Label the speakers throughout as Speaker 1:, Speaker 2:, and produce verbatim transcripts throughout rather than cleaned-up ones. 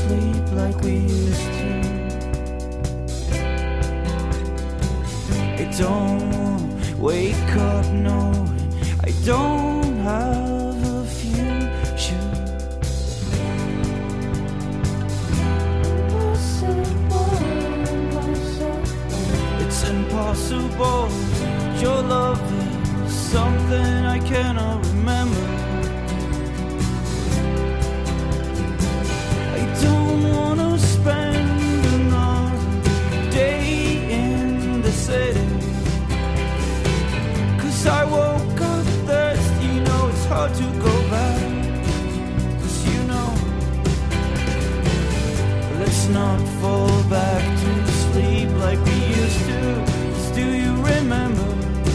Speaker 1: sleep like we used to. I don't wanna wake up knowing I don't have a future. It's impossible. Your love is something I cannot remember. I don't wanna spend another day in the city, 'cause I woke up thirsty. You know it's hard to go back, 'cause you know. Let's not fall back to sleep like we used to. 'Cause do you remember?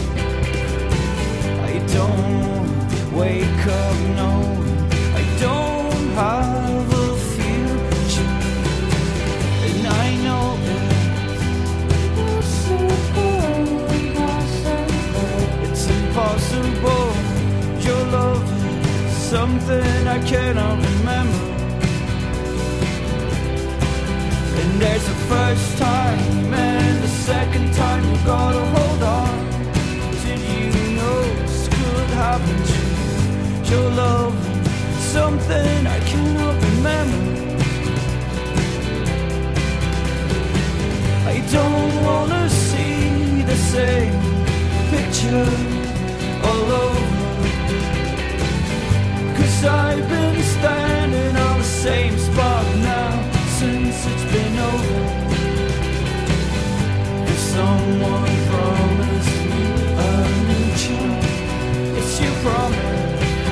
Speaker 1: I don't wanna wake up knowing I don't have a future. And I know that it's impossible. Your love is something I cannot remember. And there's a first time and a second time you gotta hold on. Did you know this could happen to you? Your love is something I cannot remember. I don't wanna see the same picture all over, 'cause I've been standing on the same spot now since it's been over. If someone promised me a new chance, it's your promise.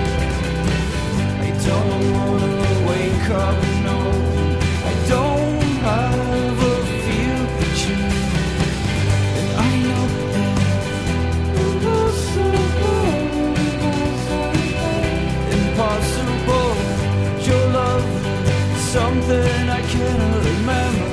Speaker 1: I don't wanna wake up knowing I don't have a future. And I know that impossible. Your love is something I cannot remember.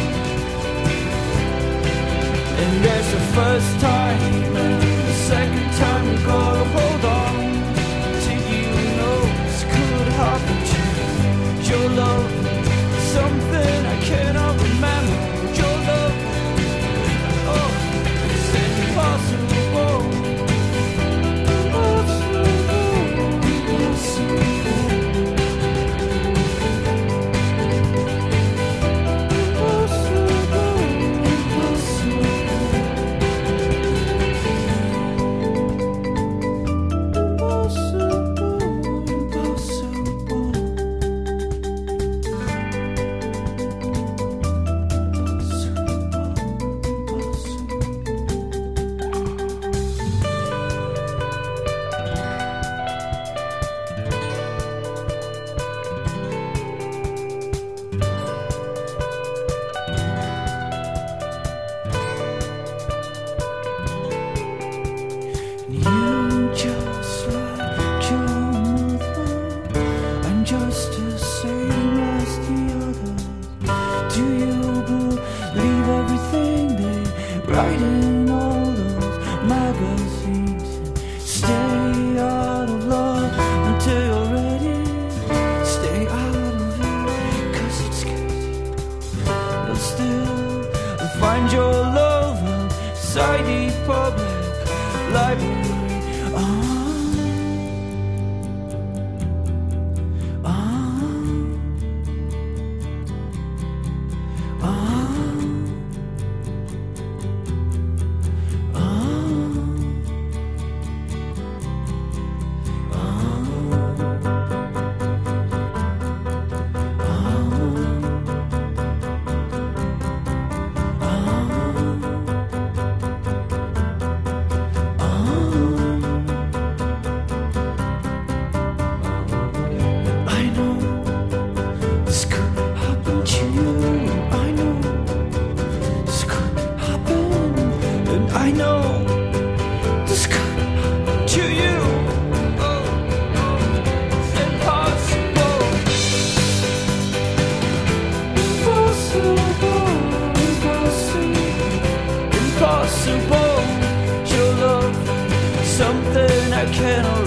Speaker 1: And there's the first time and the second time you gotta hold on. Till you know this could happen to you. Your love is something I cannot remember. Your love, oh, it's impossible.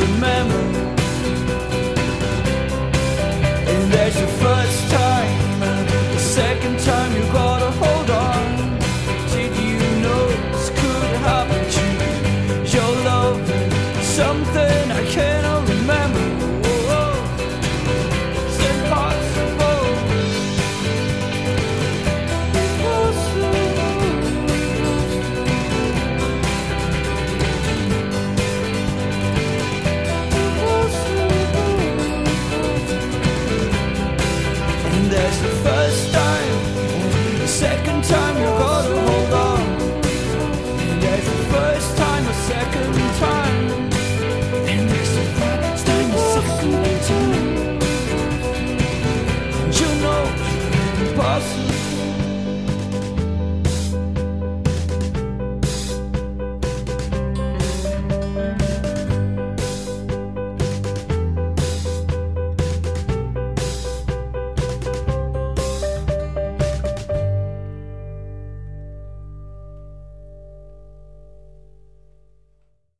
Speaker 1: There's the first time there's the first time, the second time you gotta hold on. And there's the first time, a second time, and there's the first time, a second time. And you know it's impossible.